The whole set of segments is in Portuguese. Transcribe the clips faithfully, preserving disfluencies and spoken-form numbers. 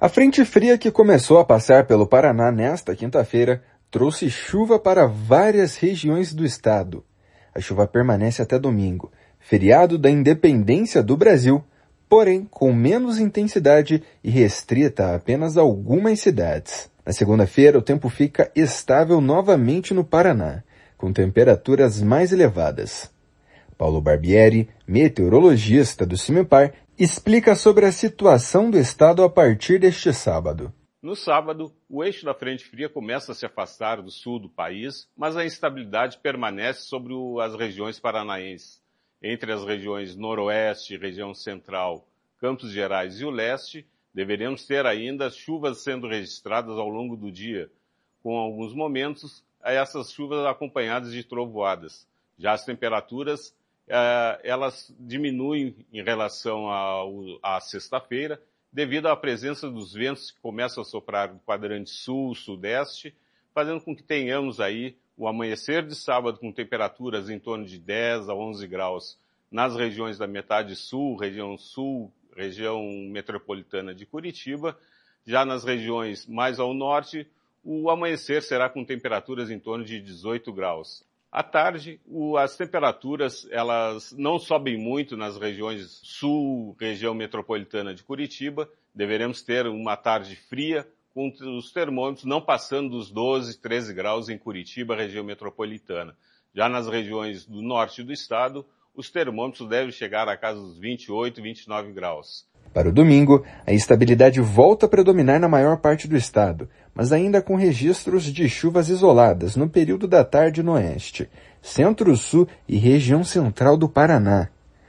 A frente fria que começou a passar pelo Paraná nesta quinta-feira trouxe chuva para várias regiões do estado. A chuva permanece até domingo, feriado da independência do Brasil, porém com menos intensidade e restrita a apenas algumas cidades. Na segunda-feira, o tempo fica estável novamente no Paraná, com temperaturas mais elevadas. Paulo Barbieri, meteorologista do CIMEPAR, explica sobre a situação do estado a partir deste sábado. No sábado, o eixo da frente fria começa a se afastar do sul do país, mas a instabilidade permanece sobre o, as regiões paranaenses. Entre as regiões noroeste, região central, Campos Gerais e o leste, deveremos ter ainda chuvas sendo registradas ao longo do dia, com alguns momentos essas chuvas acompanhadas de trovoadas. Já as temperaturas, eh, elas diminuem em relação ao, à sexta-feira, devido à presença dos ventos que começam a soprar do quadrante sul, sudeste, fazendo com que tenhamos aí o amanhecer de sábado com temperaturas em torno de dez a onze graus nas regiões da metade sul, região sul, região metropolitana de Curitiba. Já nas regiões mais ao norte, o amanhecer será com temperaturas em torno de dezoito graus. À tarde, o, as temperaturas elas não sobem muito nas regiões sul, região metropolitana de Curitiba. Deveremos ter uma tarde fria, com os termômetros não passando dos doze, treze graus em Curitiba, região metropolitana. Já nas regiões do norte do estado, os termômetros devem chegar a casa dos vinte e oito, vinte e nove graus. Para o domingo, a instabilidade volta a predominar na maior parte do estado, mas ainda com registros de chuvas isoladas no período da tarde no oeste, centro-sul e região central do Paraná.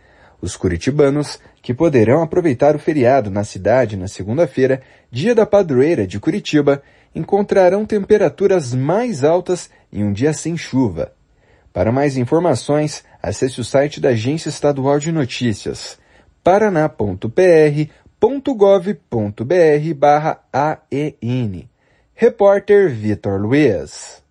Os curitibanos, que poderão aproveitar o feriado na cidade na segunda-feira, dia da padroeira de Curitiba, encontrarão temperaturas mais altas em um dia sem chuva. Para mais informações, acesse o site da Agência Estadual de Notícias, paraná ponto p r ponto gov ponto b r barra A E N. Repórter Vitor Luiz.